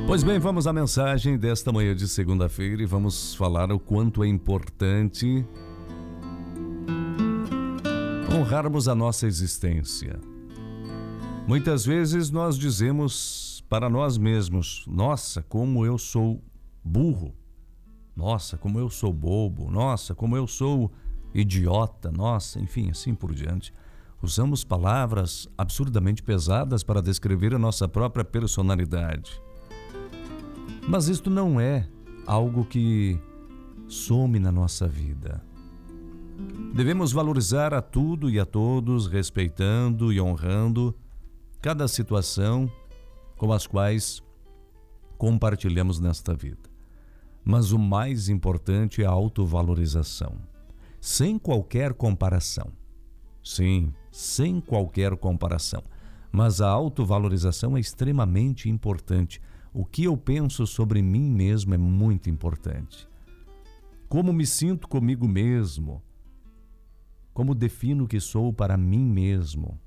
Pois bem, vamos à mensagem desta manhã de segunda-feira e vamos falar o quanto é importante honrarmos a nossa existência. Muitas vezes nós dizemos para nós mesmos: nossa, como eu sou burro, nossa, como eu sou bobo, nossa, como eu sou idiota, nossa, enfim, assim por diante. Usamos palavras absurdamente pesadas para descrever a nossa própria personalidade. Mas isto não é algo que some na nossa vida. Devemos valorizar a tudo e a todos, respeitando e honrando cada situação com as quais compartilhamos nesta vida. Mas o mais importante é a autovalorização, sem qualquer comparação. Sim, sem qualquer comparação. Mas a autovalorização é extremamente importante. O que eu penso sobre mim mesmo é muito importante. Como me sinto comigo mesmo? Como defino que sou para mim mesmo?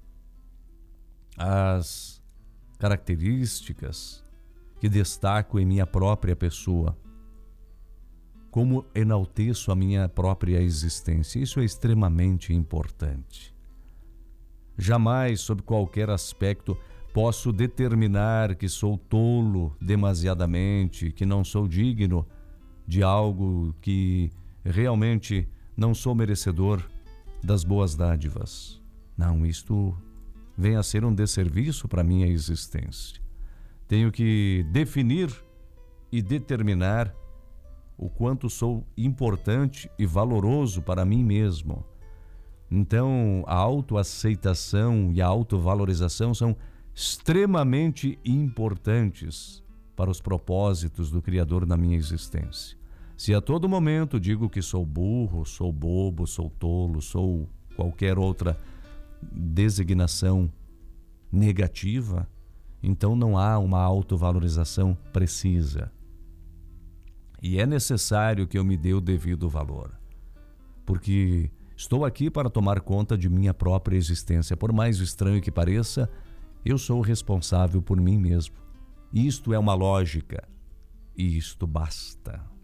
As características que destaco em minha própria pessoa. Como enalteço a minha própria existência. Isso é extremamente importante. Jamais, sob qualquer aspecto, posso determinar que sou tolo demasiadamente, que não sou digno de algo, que realmente não sou merecedor das boas dádivas. Não, isto vem a ser um desserviço para a minha existência. Tenho que definir e determinar o quanto sou importante e valoroso para mim mesmo. Então, a autoaceitação e a autovalorização são extremamente importantes para os propósitos do Criador na minha existência. Se a todo momento digo que sou burro, sou bobo, sou tolo, sou qualquer outra designação negativa, então não há uma autovalorização precisa. E é necessário que eu me dê o devido valor, porque estou aqui para tomar conta de minha própria existência. Por mais estranho que pareça, eu sou responsável por mim mesmo. Isto é uma lógica, e isto basta.